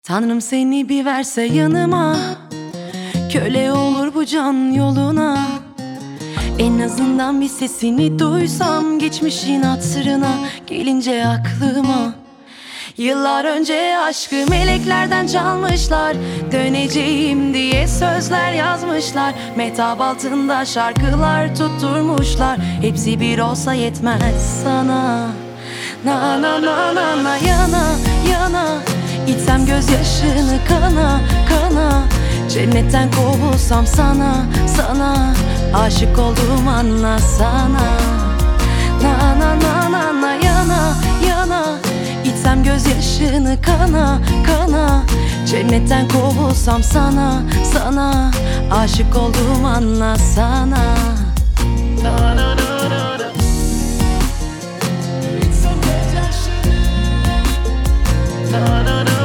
Tanrım seni bir verse yanıma, köle olur bu can yoluna. En azından bir sesini duysam, geçmişin hatırına gelince aklıma. Yıllar önce aşkı meleklerden çalmışlar, döneceğim diye sözler yazmışlar. Mehtap altında şarkılar tutturmuşlar, hepsi bir olsa yetmez sana. Na na na na na, yana yana, İçsem gözyaşını kana kana. Cennetten kovulsam sana sana, aşık olduğum anlasana. Na na na na na, yana yana, İçsem gözyaşını kana kana. Cennetten kovulsam sana sana, aşık olduğum anlasana. Na na na na na. İçsem gözyaşını, na na na na.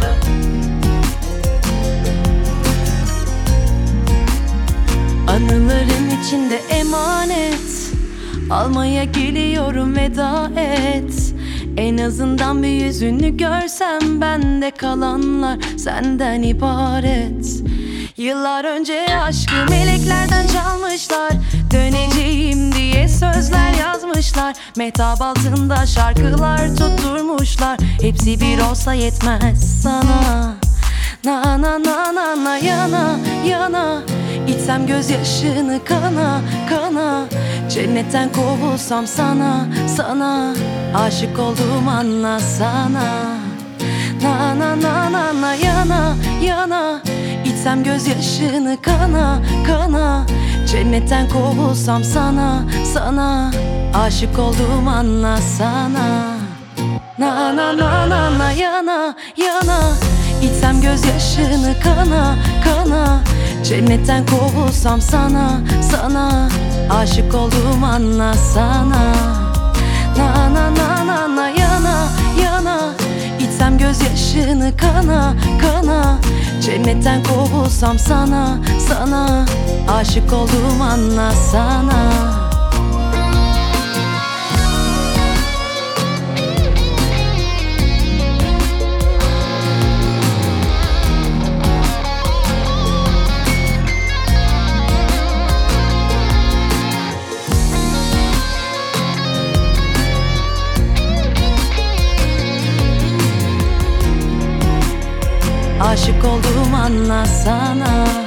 Anıların içinde emanet, almaya geliyorum, veda et. En azından bir yüzünü görsem, bende kalanlar senden ibaret. Yıllar önce aşkı meleklerden çalmışlar, döneceğim diye sözler yazmışlar. Mehtap altında şarkılar tutturmuşlar, hepsi bir olsa yetmez sana. Na na na na na, yana yana, İçsem gözyaşını kana kana. Cennetten kovulsam sana sana, aşık olduğum anlasana. Na na na na na, yana yana, İçsem gözyaşını kana kana. Cennetten kovulsam sana sana, aşık olduğum anlasana. Na na na na na, yana yana, İçsem gözyaşını kana kana. Cennetten kovulsam sana sana, aşık olduğum anlasana. Na na na na na, yana yana, İçsem gözyaşını kana kana. Cennetten kovulsam sana sana, aşık olduğum anlasana. Aşık olduğum anlasana.